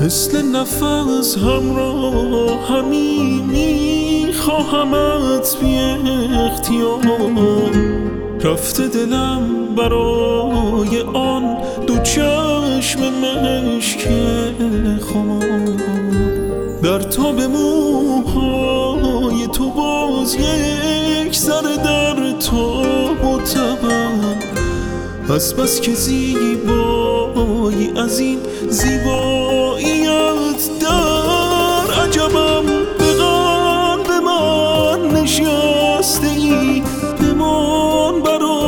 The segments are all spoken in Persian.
مثل نفس همراه همی میخواهمت بی اختیار. رفته دلم برای آن دو چشم مشک خمار. در تاب موهای تو باز یک ذره در تاب و تبم. از بس که زیبایی از این زیباییت در عجبم. به قلب من نشسته ای بمان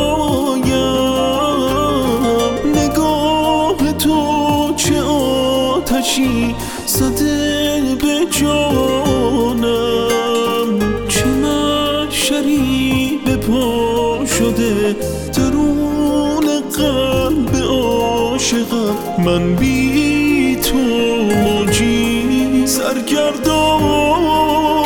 برایم. نگاه تو چه آتشی زده به جانم. چه محشری به پا شده درون قلب عاشقم. من بی تو موجی سرگردانم.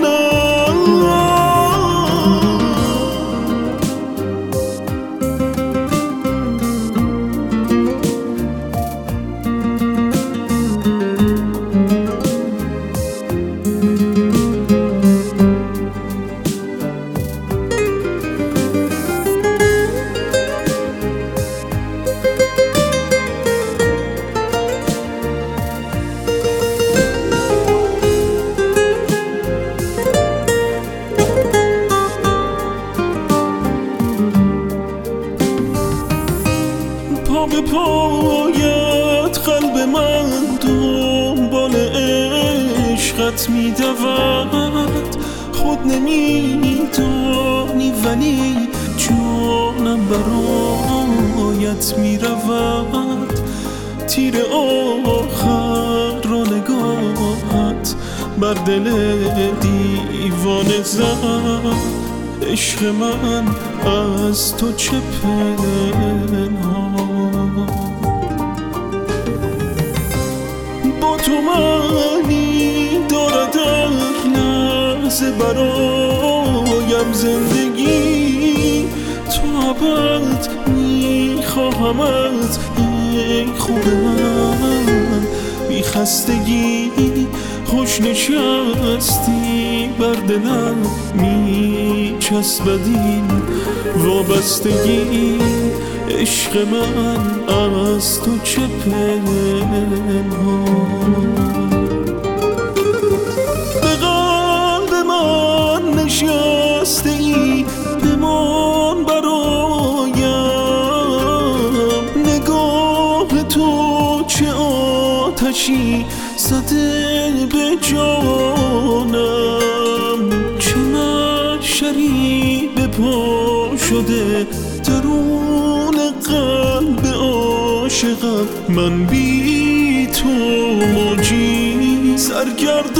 پا به پایت قلب من دنبال عشقت میدود. خود نمیدانی ولی جانم برایت میرود. تیر آخر را نگاهت بر دل دیوانه زد. عشق من از تو چه پنهان. با تو معنی دارد در لحظه برایم زندگی. تو ابد میخواهمت ای خوب من. بی خستگی خوش نشستی بر دلم میچسبد این وابستگی. عشق من از تو چه پنهان. به قلب من نشسته ای بمان برایم. نگاه تو چه آتشی زده به جانم. چه محشری به پا شده درون قلب عاشقم. من بی تو موجی سرگردانم.